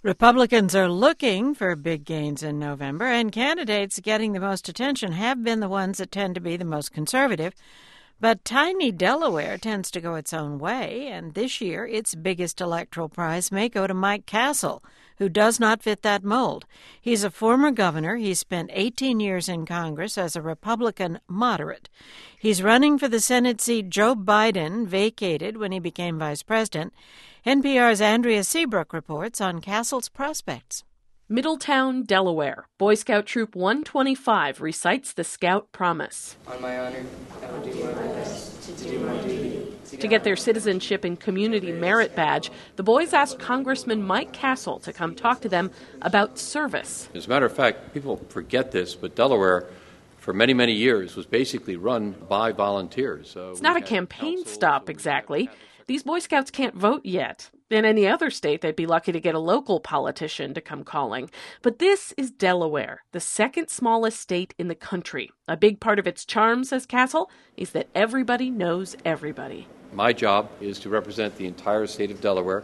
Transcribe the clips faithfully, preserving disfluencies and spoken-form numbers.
Republicans are looking for big gains in November, and candidates getting the most attention have been the ones that tend to be the most conservative. But tiny Delaware tends to go its own way, and this year its biggest electoral prize may go to Mike Castle, who does not fit that mold. He's a former governor. He spent eighteen years in Congress as a Republican moderate. He's running for the Senate seat Joe Biden vacated when he became vice president. N P R's Andrea Seabrook reports on Castle's prospects. Middletown, Delaware. Boy Scout Troop one twenty-five recites the Scout Promise. On my honor, I will do my best to do my duty. To get their Citizenship and Community Merit Badge, the boys asked Congressman Mike Castle to come talk to them about service. As a matter of fact, people forget this, but Delaware, for many, many years, was basically run by volunteers. Uh, it's not a campaign stop, exactly. These Boy Scouts can't vote yet. In any other state, they'd be lucky to get a local politician to come calling. But this is Delaware, the second smallest state in the country. A big part of its charm, says Castle, is that everybody knows everybody. My job is to represent the entire state of Delaware,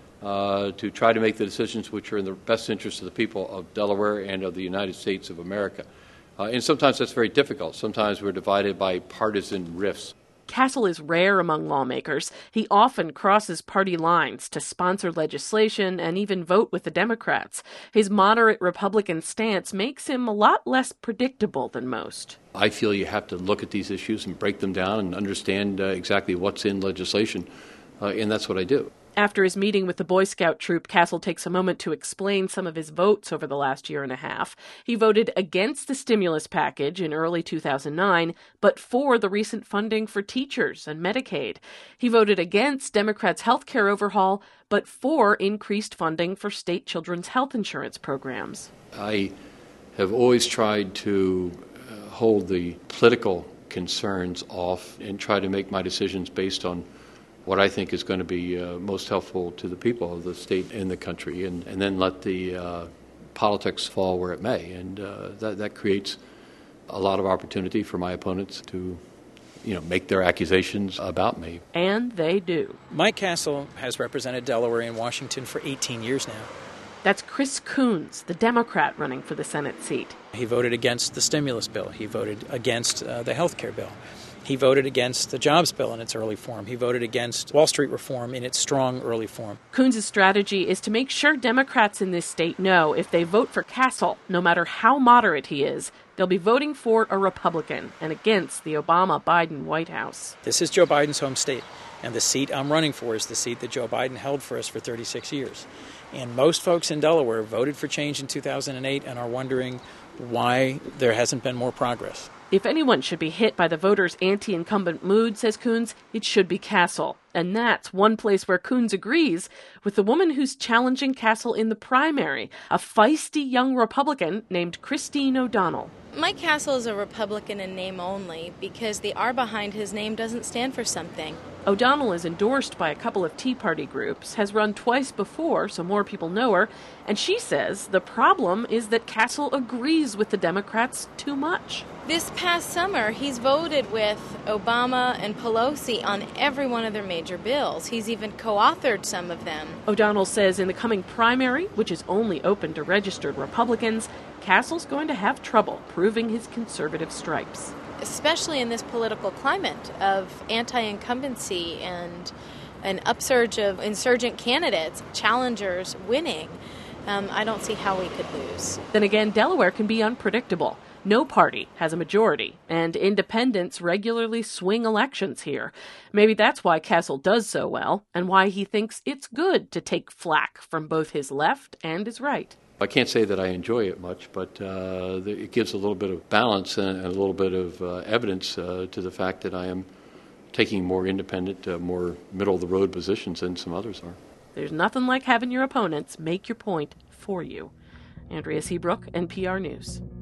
uh, to try to make the decisions which are in the best interest of the people of Delaware and of the United States of America. Uh, and sometimes that's very difficult. Sometimes we're divided by partisan rifts. Castle is rare among lawmakers. He often crosses party lines to sponsor legislation and even vote with the Democrats. His moderate Republican stance makes him a lot less predictable than most. I feel you have to look at these issues and break them down and understand uh, exactly what's in legislation, uh, and that's what I do. After his meeting with the Boy Scout troop, Castle takes a moment to explain some of his votes over the last year and a half. He voted against the stimulus package in early two thousand nine, but for the recent funding for teachers and Medicaid. He voted against Democrats' health care overhaul, but for increased funding for state children's health insurance programs. I have always tried to uh, hold the political concerns off and try to make my decisions based on what I think is going to be uh, most helpful to the people of the state and the country, and, and then let the uh, politics fall where it may. And uh, that, that creates a lot of opportunity for my opponents to, you know, make their accusations about me. And they do. Mike Castle has represented Delaware and Washington for eighteen years now. That's Chris Coons, the Democrat running for the Senate seat. He voted against the stimulus bill. He voted against uh, the health care bill. He voted against the jobs bill in its early form. He voted against Wall Street reform in its strong early form. Coons' strategy is to make sure Democrats in this state know if they vote for Castle, no matter how moderate he is, they'll be voting for a Republican and against the Obama-Biden White House. This is Joe Biden's home state, and the seat I'm running for is the seat that Joe Biden held for us for thirty-six years. And most folks in Delaware voted for change in two thousand eight and are wondering why there hasn't been more progress. If anyone should be hit by the voters' anti-incumbent mood, says Coons, it should be Castle. And that's one place where Coons agrees with the woman who's challenging Castle in the primary, a feisty young Republican named Christine O'Donnell. Mike Castle is a Republican in name only because the R behind his name doesn't stand for something. O'Donnell is endorsed by a couple of Tea Party groups, has run twice before, so more people know her, and she says the problem is that Castle agrees with the Democrats too much. This past summer, he's voted with Obama and Pelosi on every one of their major bills. He's even co-authored some of them. O'Donnell says in the coming primary, which is only open to registered Republicans, Castle's going to have trouble proving his conservative stripes. Especially in this political climate of anti-incumbency and an upsurge of insurgent candidates, challengers winning, um, I don't see how we could lose. Then again, Delaware can be unpredictable. No party has a majority, and independents regularly swing elections here. Maybe that's why Castle does so well, and why he thinks it's good to take flack from both his left and his right. I can't say that I enjoy it much, but uh, it gives a little bit of balance and a little bit of uh, evidence uh, to the fact that I am taking more independent, uh, more middle-of-the-road positions than some others are. There's nothing like having your opponents make your point for you. Andrea Seabrook, N P R News.